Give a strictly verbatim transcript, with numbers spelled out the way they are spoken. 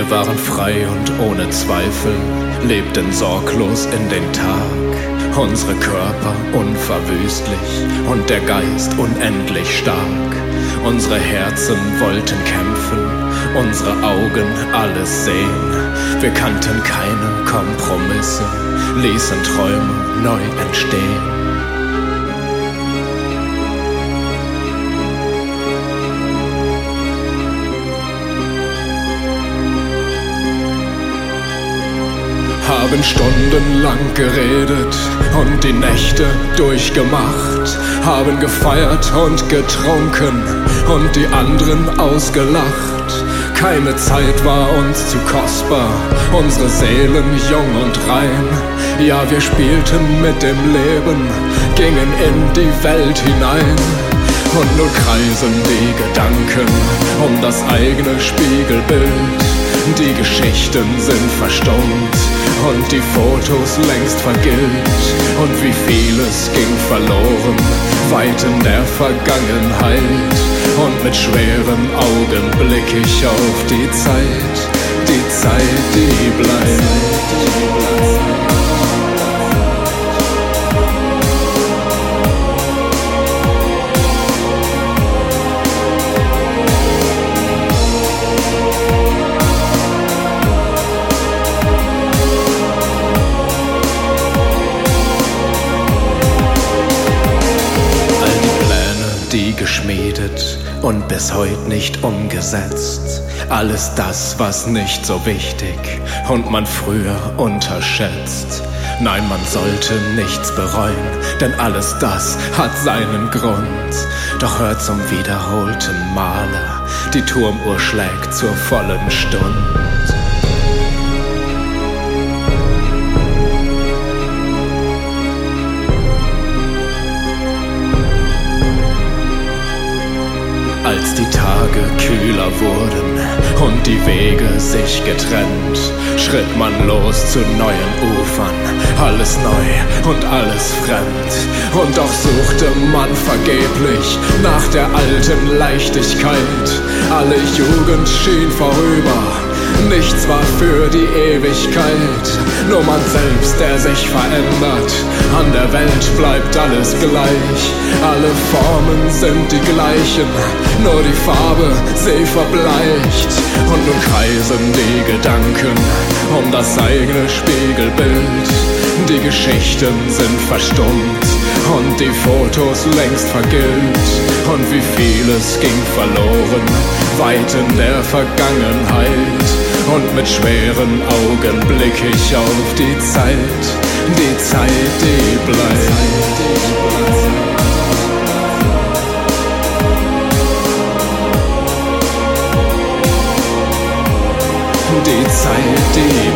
Wir waren frei und ohne Zweifel, lebten sorglos in den Tag. Unsere Körper unverwüstlich und der Geist unendlich stark. Unsere Herzen wollten kämpfen, unsere Augen alles sehen. Wir kannten keine Kompromisse, ließen Träume neu entstehen. Haben stundenlang geredet und die Nächte durchgemacht, haben gefeiert und getrunken und die anderen ausgelacht. Keine Zeit war uns zu kostbar, unsere Seelen jung und rein. Ja, wir spielten mit dem Leben, gingen in die Welt hinein. Und nun kreisen die Gedanken um das eigene Spiegelbild. Die Geschichten sind verstummt und die Fotos längst vergilbt. Und wie vieles ging verloren, weit in der Vergangenheit. Und mit schweren Augen blick ich auf die Zeit, die Zeit, die bleibt. Die geschmiedet und bis heute nicht umgesetzt. Alles das, was nicht so wichtig und man früher unterschätzt. Nein, man sollte nichts bereuen, denn alles das hat seinen Grund. Doch hört zum wiederholten Male, die Turmuhr schlägt zur vollen Stund. Als die Tage kühler wurden und die Wege sich getrennt, schritt man los zu neuen Ufern, alles neu und alles fremd. Und doch suchte man vergeblich nach der alten Leichtigkeit. Alle Jugend schien vorüber, nichts war für die Ewigkeit. Nur man selbst, der sich verändert, an der Welt bleibt alles gleich. Alle Formen sind die gleichen, nur die Farbe, sie verbleicht. Und nun kreisen die Gedanken um das eigene Spiegelbild. Die Geschichten sind verstummt und die Fotos längst vergilbt. Und wie vieles ging verloren, weit in der Vergangenheit. Und mit schweren Augen blick ich auf die Zeit, die Zeit, die bleibt. Die Zeit, die